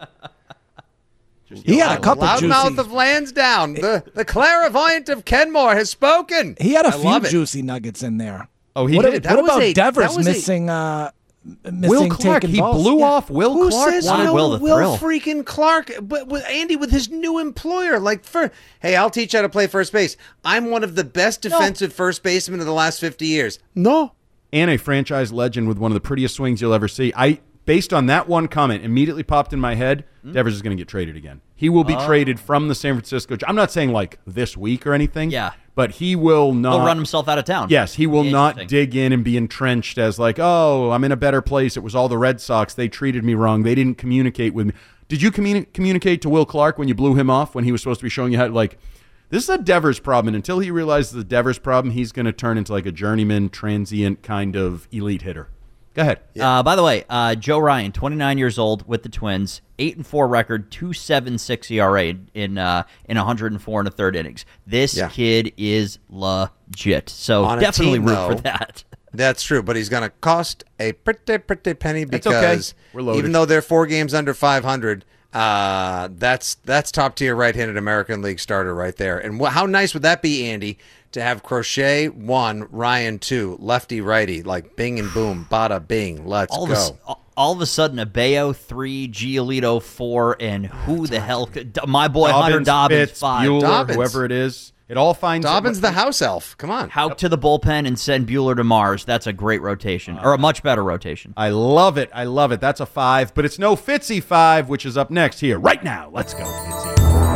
Just, he had a couple loud juicy... mouth of Lansdowne. The, the clairvoyant of Kenmore has spoken. He had a I few juicy nuggets in there. Oh, he what did. What about a, Devers missing... A... Uh, Will Clark, he balls. blew yeah. off Will Who Clark. says wanted no Will the Will thrill. freaking Clark? But with Andy, with his new employer, like, for hey, I'll teach you how to play first base. I'm one of the best defensive no. first basemen of the last fifty years. No. And a franchise legend with one of the prettiest swings you'll ever see. I, based on that one comment, immediately popped in my head, mm. Devers is going to get traded again. He will be oh. traded from the San Francisco. I'm not saying like this week or anything. Yeah. But he will not. He'll run himself out of town. Yes, he will not dig in and be entrenched as like, oh, I'm in a better place. It was all the Red Sox. They treated me wrong. They didn't communicate with me. Did you communi- communicate to Will Clark when you blew him off when he was supposed to be showing you how to, like, this is a Devers problem. And until he realizes the Devers problem, he's going to turn into like a journeyman, transient kind of elite hitter. Go ahead. Yeah. Uh, by the way, uh, Joe Ryan, twenty-nine years old with the Twins, eight and four record, two point seven six E R A in uh, in one hundred four and a third innings. This yeah. kid is legit. So On definitely team, root though, for that. That's true, but he's going to cost a pretty, pretty penny because okay. even though they're four games under five hundred, uh, that's that's top tier right-handed American League starter right there. And wh- how nice would that be, Andy? To have Crochet one, Ryan two, lefty righty, like bing and boom, bada bing, let's all go. Of a, all of a sudden, Abayo three, Giolito four, and who the hell could, my boy Dobbins, Hunter Dobbins Fitz, five. Buehler, Dobbins. whoever it is. It all finds Dobbins the house elf. Come on. Hauk to the bullpen and send Buehler to Mars. That's a great rotation, or a much better rotation. I love it. I love it. That's a five, but it's no Fitzy five, which is up next here right now. Let's go, Fitzy.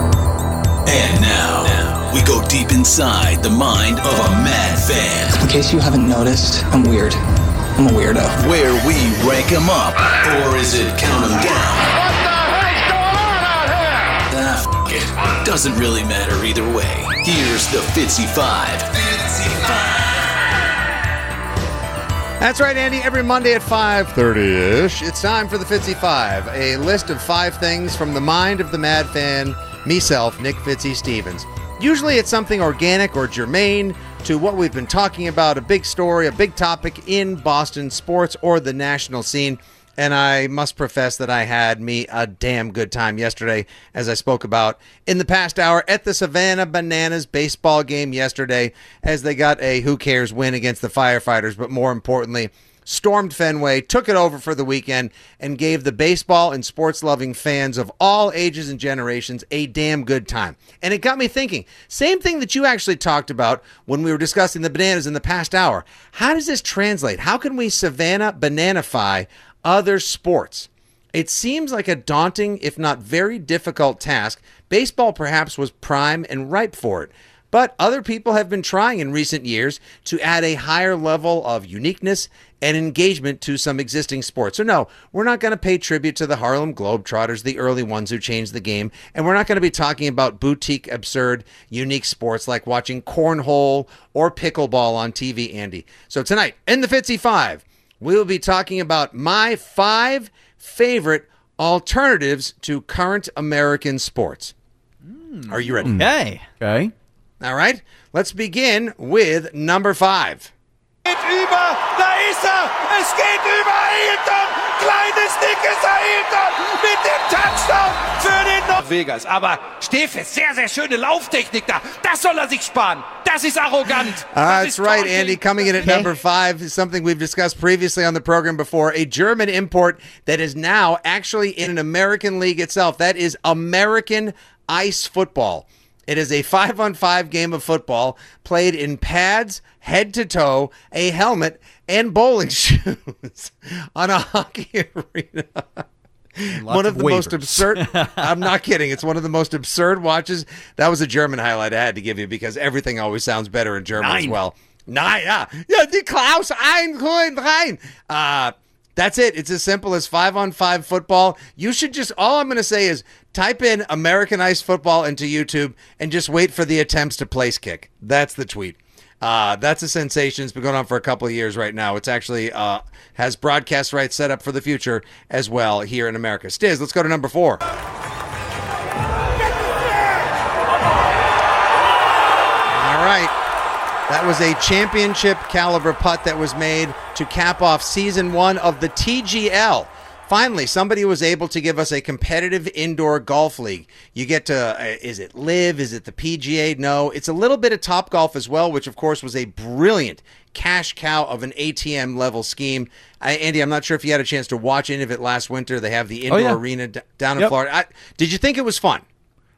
And now, now, we go deep inside the mind of a mad fan. In case you haven't noticed, I'm weird. I'm a weirdo. Where we rank them up, or is it count them down? What the hell's going on out here? Ah, f- it. Doesn't really matter either way. Here's the Fitzy Five. Fitzy Five. That's right, Andy. Every Monday at five thirty-ish, it's time for the Fitzy Five, a list of five things from the mind of the mad fan, meself, Nick Fitzy Stevens. Usually it's something organic or germane to what we've been talking about, a big story, a big topic in Boston sports or the national scene. And I must profess that I had me a damn good time yesterday, as I spoke about in the past hour at the Savannah Bananas baseball game yesterday, as they got a who cares win against the Firefighters, but more importantly, stormed Fenway, took it over for the weekend, and gave the baseball and sports-loving fans of all ages and generations a damn good time. And it got me thinking, same thing that you actually talked about when we were discussing the Bananas in the past hour. How does this translate? How can we Savannah Bananify other sports? It seems like a daunting, if not very difficult task. Baseball perhaps was prime and ripe for it. But other people have been trying in recent years to add a higher level of uniqueness and engagement to some existing sports. So no, we're not going to pay tribute to the Harlem Globetrotters, the early ones who changed the game. And we're not going to be talking about boutique, absurd, unique sports like watching cornhole or pickleball on T V, Andy. So tonight, in the Fitzy Five, we will be talking about my five favorite alternatives to current American sports. Mm. Are you ready? Okay. Okay. All right. Let's begin with number five. Geht über, da ist er! Es geht über Ailton! Kleines, dickes Ailton mit dem Touchdown für den North Vegas. Aber Stefes, sehr, sehr schöne Lauftechnik da. Das soll er sich sparen. Das ist arrogant. Uh, that's right, Andy. Coming in at number five is something we've discussed previously on the program before. A German import that is now actually in an American league itself. That is American ice football. It is a five-on-five game of football played in pads, head to toe, a helmet, and bowling shoes on a hockey arena. One of, of the waivers. most absurd. I'm not kidding. It's one of the most absurd watches. That was a German highlight I had to give you because everything always sounds better in German Nine. as well. Nine, yeah. Yeah, die Klaus ein, rein. Uh, that's it. It's as simple as five-on-five football. You should just, all I'm going to say is type in American Ice Football into YouTube and just wait for the attempts to place kick. That's the tweet. Uh, that's a sensation. It's been going on for a couple of years right now. It's actually uh, has broadcast rights set up for the future as well here in America. Stiz, let's go to number four. All right. That was a championship caliber putt that was made to cap off season one of the T G L. Finally, somebody was able to give us a competitive indoor golf league. You get to, uh, is it LIV? Is it the P G A? No, it's a little bit of Top Golf as well, which of course was a brilliant cash cow of an A T M level scheme. I, Andy, I'm not sure if you had a chance to watch any of it last winter. They have the indoor oh, yeah. arena d- down in yep. Florida. I, did you think it was fun?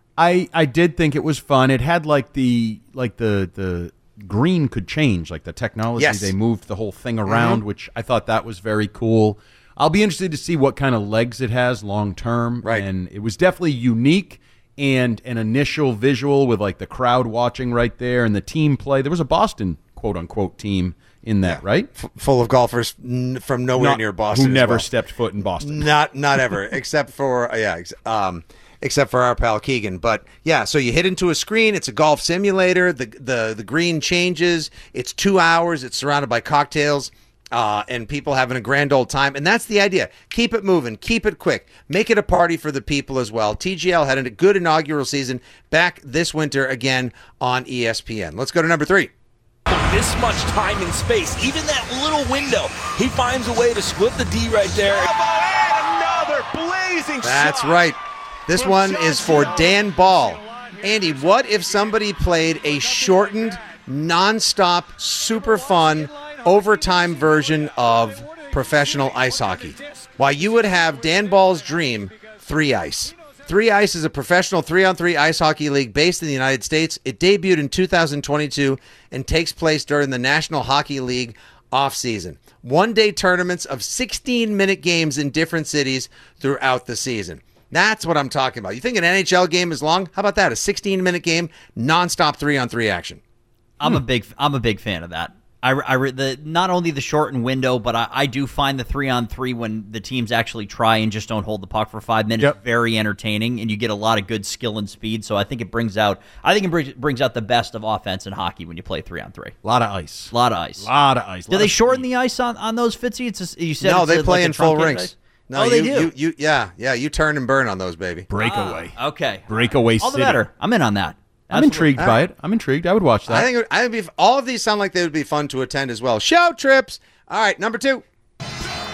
I, I did think it was fun. It had like the like the the green could change, like the technology. Yes. They moved the whole thing around, mm-hmm. which I thought that was very cool. I'll be interested to see what kind of legs it has long term. Right. And it was definitely unique and an initial visual with like the crowd watching right there and the team play. There was a Boston quote unquote team in that, yeah. right? F- full of golfers n- from nowhere not, near Boston. Who never well. stepped foot in Boston. Not not ever, except for, uh, yeah, ex- um, except for our pal Keegan. But yeah, so you hit into a screen. It's a golf simulator. The, the, the green changes. It's two hours. It's surrounded by cocktails. Uh, and people having a grand old time. And that's the idea. Keep it moving. Keep it quick. Make it a party for the people as well. T G L had a good inaugural season back this winter again on E S P N. Let's go to number three. This much time and space, even that little window, he finds a way to split the D right there. Another blazing That's shot. right. This one is for Dan Ball. Andy, what if somebody played a shortened, nonstop, super fun overtime version of professional ice hockey? Why, you would have Dan Ball's dream, Three Ice. Three Ice is a professional three-on-three ice hockey league based in the United States. It debuted in two thousand twenty-two and takes place during the National Hockey League offseason. One-day tournaments of sixteen-minute games in different cities throughout the season. That's what I'm talking about. You think an N H L game is long? How about that? A sixteen-minute game, nonstop three-on-three action. I'm hmm. a big I'm a big fan of that. I, I the not only the shortened window, but I, I do find the three on three when the teams actually try and just don't hold the puck for five minutes Yep. very entertaining, and you get a lot of good skill and speed. So I think it brings out I think it brings, brings out the best of offense in hockey when you play three on three. A lot of ice. A lot of ice. A lot of ice. Do they shorten the ice on, on those, Fitzy? It's a, you said No, it's they a, play like in a full truncated rinks. ice? No, oh, you, they do. You, you, yeah, yeah. You turn and burn on those, baby. Breakaway. Ah, okay. Breakaway All the city. better. I'm in on that. I'm intrigued by it. I'm intrigued. I would watch that. I think it would, I would be. All of these sound like they would be fun to attend as well. Show trips. All right, number two. Win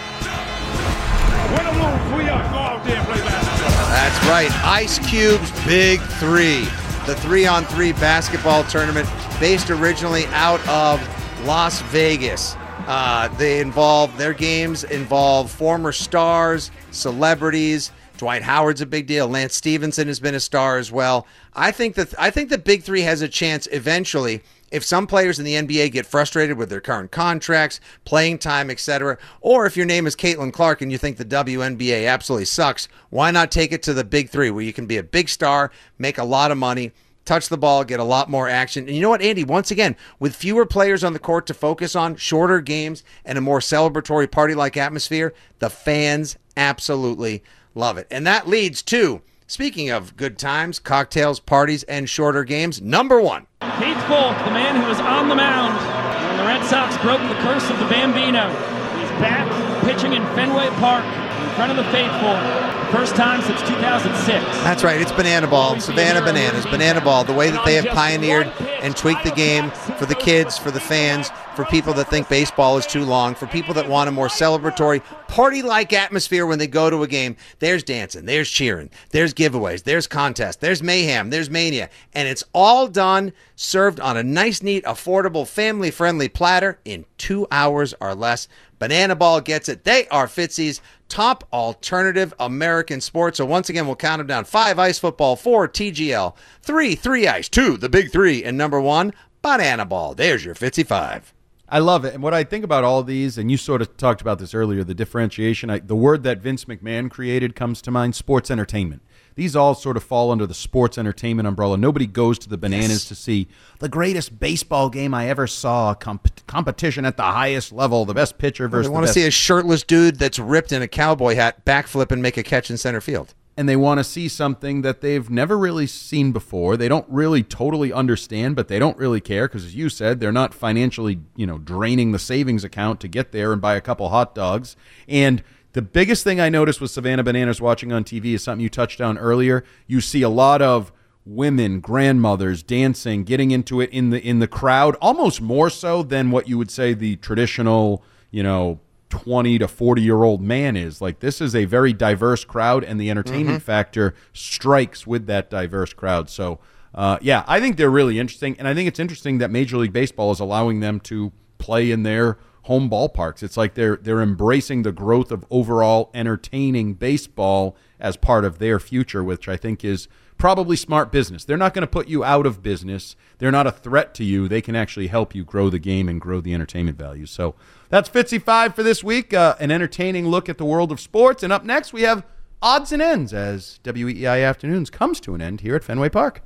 or lose, we are go out there and play basketball. That's right. Ice Cube's Big Three, the three-on-three basketball tournament based originally out of Las Vegas. Uh, they involve their games involve former stars, celebrities. Dwight Howard's a big deal. Lance Stevenson has been a star as well. I think that I think the Big Three has a chance eventually. If some players in the N B A get frustrated with their current contracts, playing time, et cetera, or if your name is Caitlin Clark and you think the W N B A absolutely sucks, why not take it to the Big Three where you can be a big star, make a lot of money, touch the ball, get a lot more action. And you know what, Andy, once again, with fewer players on the court to focus on, shorter games, and a more celebratory party-like atmosphere, the fans absolutely love it. And that leads to, speaking of good times, cocktails, parties, and shorter games, number one. Keith Foulke, the man who was on the mound when the Red Sox broke the curse of the Bambino. He's back pitching in Fenway Park in front of the faithful. First time since two thousand six. That's right. It's Banana Ball. Savannah Bananas. Banana Ball. The way that they have pioneered and tweaked the game for the kids, for the fans, for people that think baseball is too long, for people that want a more celebratory, party-like atmosphere when they go to a game. There's dancing. There's cheering. There's giveaways. There's contests. There's mayhem. There's mania. And it's all done, served on a nice, neat, affordable, family-friendly platter in two hours or less. Banana Ball gets it. They are Fitzy's top alternative American sport. So once again, we'll count them down. Five, ice football. Four, T G L. Three, three ice. Two, the big three. And number one, Banana Ball. There's your Fitzy five. I love it. And what I think about all these, and you sort of talked about this earlier, the differentiation, I, the word that Vince McMahon created comes to mind, sports entertainment. These all sort of fall under the sports entertainment umbrella. Nobody goes to the Bananas yes. to see the greatest baseball game I ever saw, comp- competition at the highest level, the best pitcher versus They want the to best. see a shirtless dude that's ripped in a cowboy hat backflip and make a catch in center field. And they want to see something that they've never really seen before. They don't really totally understand, but they don't really care because, as you said, they're not financially, you know, draining the savings account to get there and buy a couple hot dogs. And the biggest thing I noticed with Savannah Bananas watching on T V is something you touched on earlier. You see a lot of women, grandmothers dancing, getting into it in the in the crowd, almost more so than what you would say the traditional, you know, twenty to forty year old man is. Like, this is a very diverse crowd, and the entertainment mm-hmm. factor strikes with that diverse crowd. So uh, yeah, I think they're really interesting, and I think it's interesting that Major League Baseball is allowing them to play in their home ballparks. It's like they're they're embracing the growth of overall entertaining baseball as part of their future, which I think is probably smart business. They're not going to put you out of business. They're not a threat to you. They can actually help you grow the game and grow the entertainment value. So that's Fitzy five for this week, uh, an entertaining look at the world of sports. And up next, we have Odds and Ends as W E E I Afternoons comes to an end here at Fenway Park.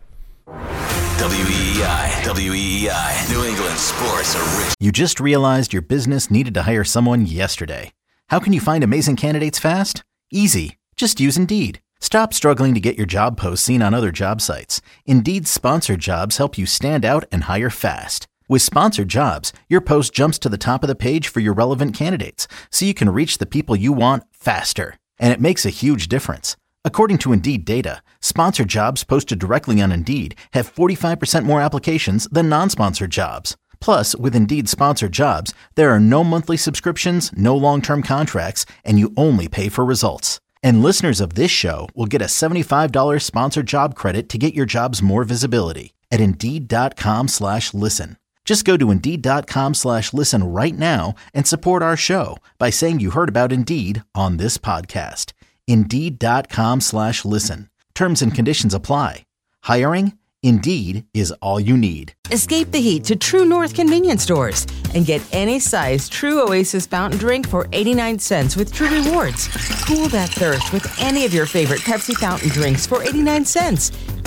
W E E I, W E E I, New England Sports Original. You just realized your business needed to hire someone yesterday. How can you find amazing candidates fast? Easy. Just use Indeed. Stop struggling to get your job posts seen on other job sites. Indeed's sponsored jobs help you stand out and hire fast. With sponsored jobs, your post jumps to the top of the page for your relevant candidates, so you can reach the people you want faster. And it makes a huge difference. According to Indeed data, sponsored jobs posted directly on Indeed have forty-five percent more applications than non-sponsored jobs. Plus, with Indeed sponsored jobs, there are no monthly subscriptions, no long-term contracts, and you only pay for results. And listeners of this show will get a seventy-five dollars sponsored job credit to get your jobs more visibility at Indeed.com slash listen. Just go to Indeed.com slash listen right now and support our show by saying you heard about Indeed on this podcast. Indeed.com slash listen. Terms and conditions apply. Hiring? Indeed is all you need. Escape the heat to True North convenience stores and get any size True Oasis fountain drink for eighty-nine cents with True Rewards. Cool that thirst with any of your favorite Pepsi fountain drinks for eighty-nine cents.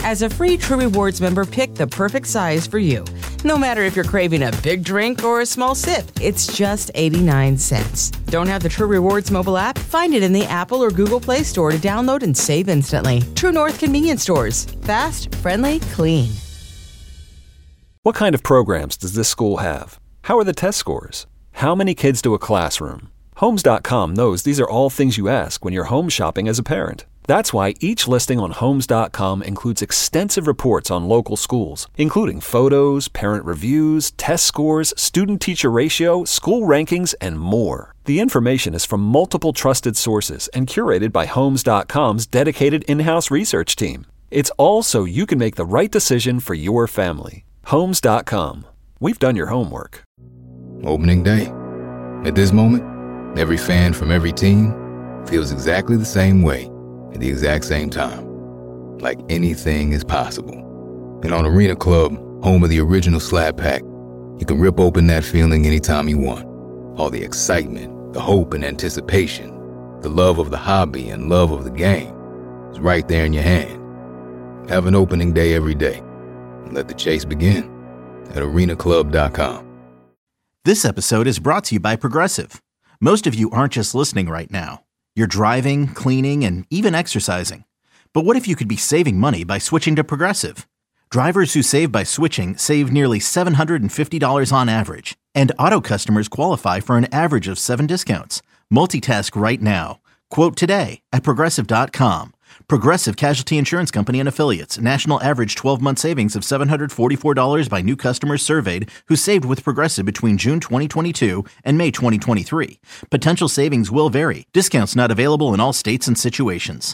As a free True Rewards member, pick the perfect size for you. No matter if you're craving a big drink or a small sip, it's just eighty-nine cents. Don't have the True Rewards mobile app? Find it in the Apple or Google Play Store to download and save instantly. True North Convenience Stores. Fast, friendly, clean. What kind of programs does this school have? How are the test scores? How many kids do a classroom? Homes dot com knows these are all things you ask when you're home shopping as a parent. That's why each listing on Homes dot com includes extensive reports on local schools, including photos, parent reviews, test scores, student-teacher ratio, school rankings, and more. The information is from multiple trusted sources and curated by Homes dot com's dedicated in-house research team. It's all so you can make the right decision for your family. Homes dot com. We've done your homework. Opening day. At this moment, every fan from every team feels exactly the same way at the exact same time. Like anything is possible. And on Arena Club, home of the original Slab Pack, you can rip open that feeling anytime you want. All the excitement, the hope and anticipation, the love of the hobby and love of the game is right there in your hand. Have an opening day every day. And let the chase begin at arena club dot com. This episode is brought to you by Progressive. Most of you aren't just listening right now. You're driving, cleaning, and even exercising. But what if you could be saving money by switching to Progressive? Drivers who save by switching save nearly seven hundred fifty dollars on average. And auto customers qualify for an average of seven discounts. Multitask right now. Quote today at progressive dot com. Progressive Casualty Insurance Company and Affiliates. National average twelve-month savings of seven hundred forty-four dollars by new customers surveyed who saved with Progressive between June twenty twenty-two and May twenty twenty-three. Potential savings will vary. Discounts not available in all states and situations.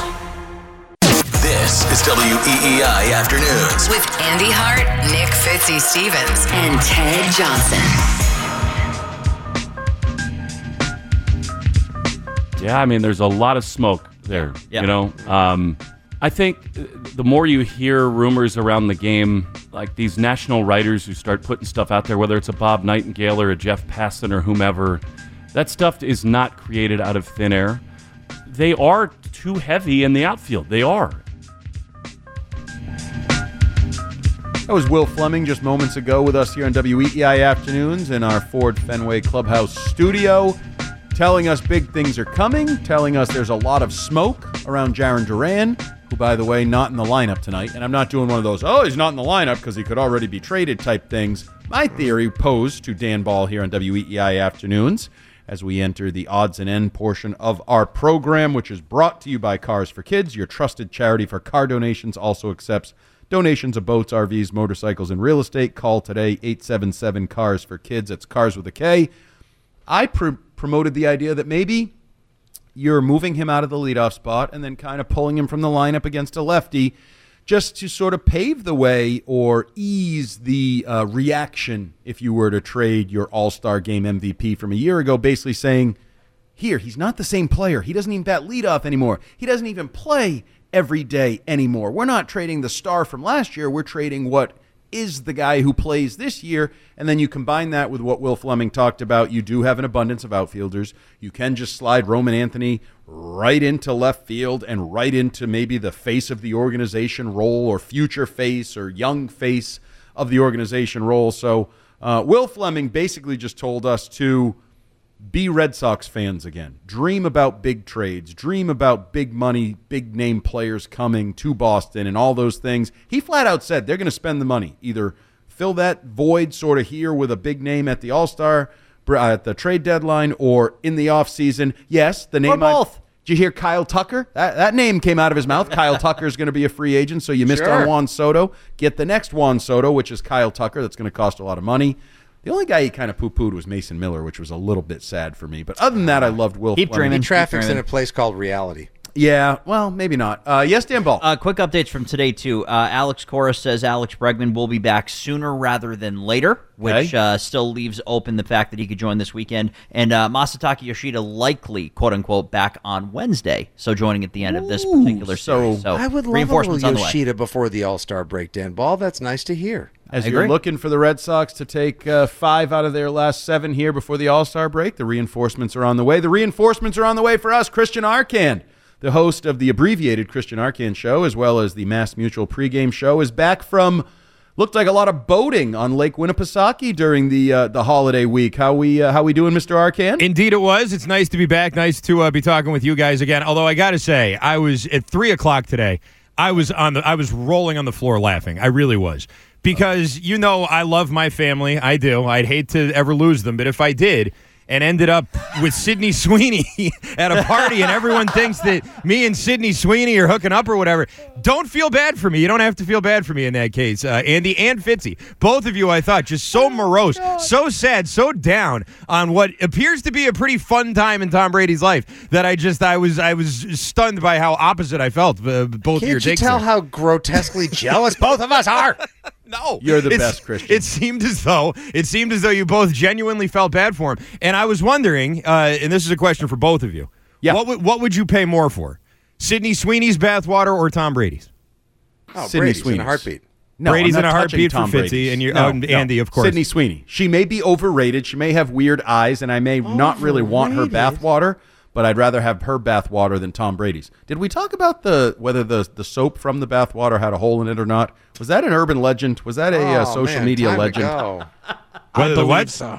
This is W E E I Afternoons with Andy Hart, Nick Fitzy Stevens, and Ted Johnson. Yeah, I mean, there's a lot of smoke there. Yeah. You know, um, I think the more you hear rumors around the game, like these national writers who start putting stuff out there, whether it's a Bob Nightingale or a Jeff Passan or whomever, that stuff is not created out of thin air. They are too heavy in the outfield. They are. That was Will Fleming just moments ago with us here on W E E I Afternoons in our Ford Fenway Clubhouse studio, telling us big things are coming, telling us there's a lot of smoke around Jarren Duran, who, by the way, not in the lineup tonight. And I'm not doing one of those, oh, he's not in the lineup because he could already be traded type things. My theory posed to Dan Ball here on W E E I Afternoons as we enter the odds and end portion of our program, which is brought to you by Cars for Kids. Your trusted charity for car donations also accepts donations of boats, R Vs, motorcycles, and real estate. Call today, eight seven seven, CARS for Kids. It's Cars with a K. I pr- promoted the idea that maybe you're moving him out of the leadoff spot and then kind of pulling him from the lineup against a lefty just to sort of pave the way or ease the uh, reaction if you were to trade your All-Star Game M V P from a year ago, basically saying, here, he's not the same player. He doesn't even bat leadoff anymore. He doesn't even play every day anymore. We're not trading the star from last year. We're trading what is the guy who plays this year, and then you combine that with what Will Fleming talked about. You do have an abundance of outfielders. You can just slide Roman Anthony right into left field and right into maybe the face of the organization role or future face or young face of the organization role. So uh, Will Fleming basically just told us to be Red Sox fans again. Dream about big trades. Dream about big money, big name players coming to Boston and all those things. He flat out said they're going to spend the money. Either fill that void sort of here with a big name at the All-Star, at the trade deadline, or in the offseason. Yes, the name. Or both. I, did you hear Kyle Tucker? That, that name came out of his mouth. Kyle Tucker is going to be a free agent, so you missed Sure. on Juan Soto. Get the next Juan Soto, which is Kyle Tucker. That's going to cost a lot of money. The only guy he kind of poo-pooed was Mason Miller, which was a little bit sad for me. But other than that, I loved Will Keep Fleming. dreaming. He traffics Keep in a place called reality. Yeah, well, maybe not. Uh, yes, Dan Ball. Uh, quick updates from today, too. Uh, Alex Cora says Alex Bregman will be back sooner rather than later, which Okay. uh, still leaves open the fact that he could join this weekend. And uh, Masataka Yoshida likely, quote-unquote, back on Wednesday, so joining at the end of this particular so series. So I would love a reinforcements little on the way. Yoshida before the All-Star break, Dan Ball. That's nice to hear. As I you're agree. looking for the Red Sox to take uh, five out of their last seven here before the All-Star break, the reinforcements are on the way. The reinforcements are on the way for us. Christian Arcand, the host of the abbreviated Christian Arcand show, as well as the Mass Mutual pregame show, is back from, looked like a lot of boating on Lake Winnipesaukee during the uh, the holiday week. How we uh, how we doing, Mister Arcand? Indeed it was. It's nice to be back. Nice to uh, be talking with you guys again. Although I got to say, I was at three o'clock today. I was on the I was rolling on the floor laughing. I really was. Because, you know, I love my family. I do. I'd hate to ever lose them. But if I did and ended up with Sydney Sweeney at a party and everyone thinks that me and Sydney Sweeney are hooking up or whatever, don't feel bad for me. You don't have to feel bad for me in that case. Uh, Andy and Fitzy, both of you, I thought, just so morose, so sad, so down on what appears to be a pretty fun time in Tom Brady's life that I just, I was I was stunned by how opposite I felt, uh, both of your Can't you takes tell there. how grotesquely jealous both of us are? No, you're the it's, best, Christian. It seemed as though it seemed as though you both genuinely felt bad for him, and I was wondering, uh, and this is a question for both of you. Yeah, what would what would you pay more for, Sydney Sweeney's bathwater or Tom Brady's? Oh, Sydney Brady's Sweeney's in a heartbeat. No, Brady's I'm in not a heartbeat touching for Tom Fitzy, Brady's. and you, no, oh, no. Andy, of course. Sydney Sweeney. She may be overrated. She may have weird eyes, and I may not really want her bathwater, but I'd rather have her bathwater than Tom Brady's. Did we talk about the whether the the soap from the bathwater had a hole in it or not? Was that an urban legend? Was that a oh, uh, social man, media time legend? To go. Whether the what? So.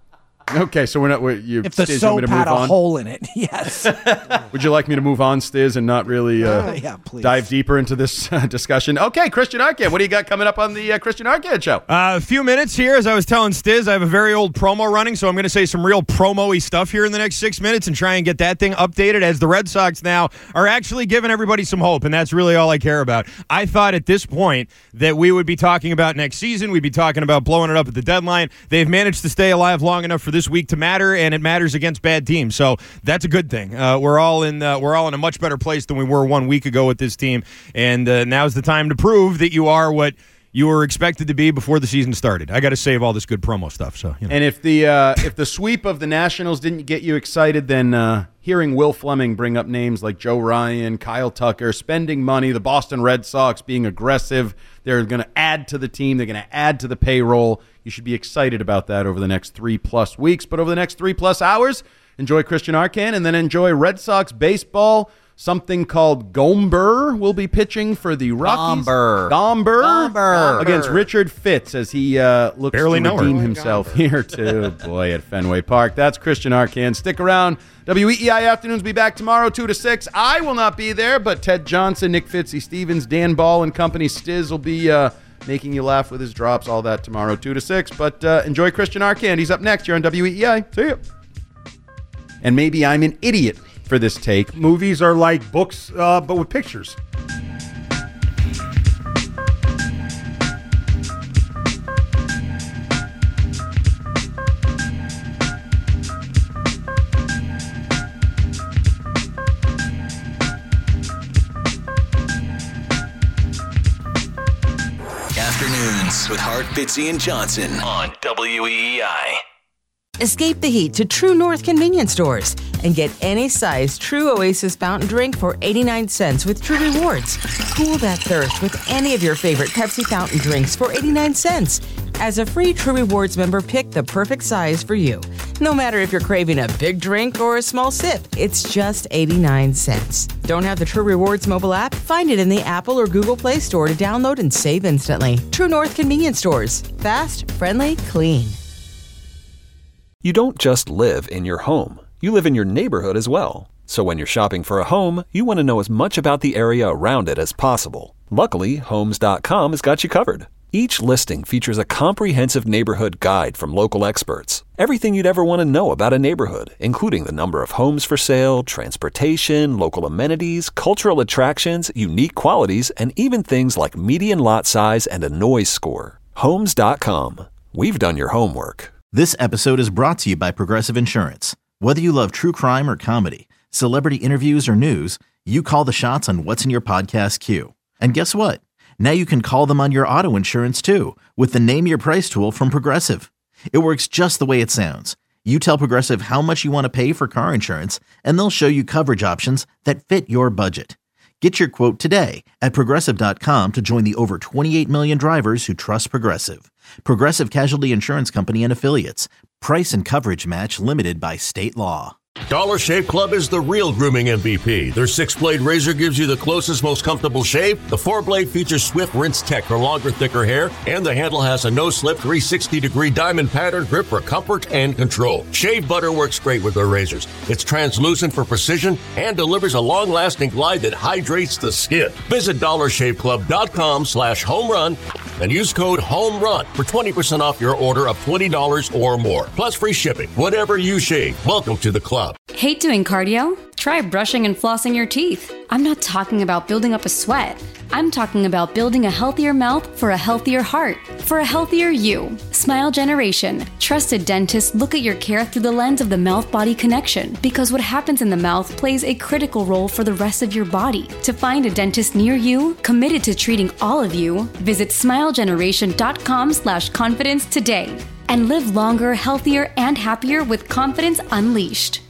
Okay, so we're not. We're, you, If the Stiz, soap you want me to had move a on? hole in it, yes. Would you like me to move on, Stiz, and not really uh, Uh, yeah, please. dive deeper into this uh, discussion? Okay, Christian Arcand, what do you got coming up on the uh, Christian Arcand show? Uh, a few minutes here. As I was telling Stiz, I have a very old promo running, so I'm going to say some real promo-y stuff here in the next six minutes and try and get that thing updated, as the Red Sox now are actually giving everybody some hope, and that's really all I care about. I thought at this point that we would be talking about next season. We'd be talking about blowing it up at the deadline. They've managed to stay alive long enough for this week to matter, and it matters against bad teams, so that's a good thing. Uh, we're all in uh, we're all in a much better place than we were one week ago with this team, and uh, now's the time to prove that you are what you were expected to be before the season started. I got to save all this good promo stuff. So, you know. And if the uh, if the sweep of the Nationals didn't get you excited, then uh, hearing Will Fleming bring up names like Joe Ryan, Kyle Tucker, spending money, the Boston Red Sox being aggressive, they're going to add to the team, they're going to add to the payroll. You should be excited about that over the next three plus weeks. But over the next three plus hours, enjoy Christian Arcand and then enjoy Red Sox baseball. Something called Gomber will be pitching for the Rockies. Gomber. Gomber. Gomber. Against Richard Fitz as he uh, looks Barely to know her. redeem himself here too. Boy, at Fenway Park. That's Christian Arcand. Stick around. W E E I Afternoons will be back tomorrow, two to six. I will not be there, but Ted Johnson, Nick Fitzy Stevens, Dan Ball, and company Stiz will be uh, making you laugh with his drops, all that tomorrow, two to six. But uh, enjoy Christian Arcand. He's up next here on W E E I. See you. And maybe I'm an idiot for this take. Movies are like books, uh, but with pictures. Afternoons with Hart, Fitzy, and Johnson on W E E I. Escape the heat to True North convenience stores and get any size True Oasis fountain drink for eighty-nine cents with True Rewards. Cool that thirst with any of your favorite Pepsi fountain drinks for eighty-nine cents. As a free True Rewards member, pick the perfect size for you. No matter if you're craving a big drink or a small sip, it's just eighty-nine cents. Don't have the True Rewards mobile app? Find it in the Apple or Google Play Store to download and save instantly. True North convenience stores. Fast, friendly, clean. You don't just live in your home. You live in your neighborhood as well. So when you're shopping for a home, you want to know as much about the area around it as possible. Luckily, Homes dot com has got you covered. Each listing features a comprehensive neighborhood guide from local experts. Everything you'd ever want to know about a neighborhood, including the number of homes for sale, transportation, local amenities, cultural attractions, unique qualities, and even things like median lot size and a noise score. Homes dot com. We've done your homework. This episode is brought to you by Progressive Insurance. Whether you love true crime or comedy, celebrity interviews or news, you call the shots on what's in your podcast queue. And guess what? Now you can call them on your auto insurance too with the Name Your Price tool from Progressive. It works just the way it sounds. You tell Progressive how much you want to pay for car insurance, and they'll show you coverage options that fit your budget. Get your quote today at Progressive dot com to join the over twenty-eight million drivers who trust Progressive. Progressive Casualty Insurance Company and Affiliates. Price and coverage match limited by state law. Dollar Shave Club is the real grooming M V P. Their six-blade razor gives you the closest, most comfortable shave. The four-blade features swift rinse tech for longer, thicker hair, and the handle has a no-slip three hundred sixty degree diamond pattern grip for comfort and control. Shave butter works great with their razors. It's translucent for precision and delivers a long-lasting glide that hydrates the skin. Visit dollar shave club dot com slash home run and use code HOMERUN for twenty percent off your order of twenty dollars or more. Plus free shipping. Whatever you shave, welcome to the club. Hate doing cardio? Try brushing and flossing your teeth. I'm not talking about building up a sweat. I'm talking about building a healthier mouth for a healthier heart, for a healthier you. Smile Generation. Trusted dentists look at your care through the lens of the mouth-body connection, because what happens in the mouth plays a critical role for the rest of your body. To find a dentist near you, committed to treating all of you, visit smile generation dot com slash confidence today and live longer, healthier, and happier with confidence unleashed.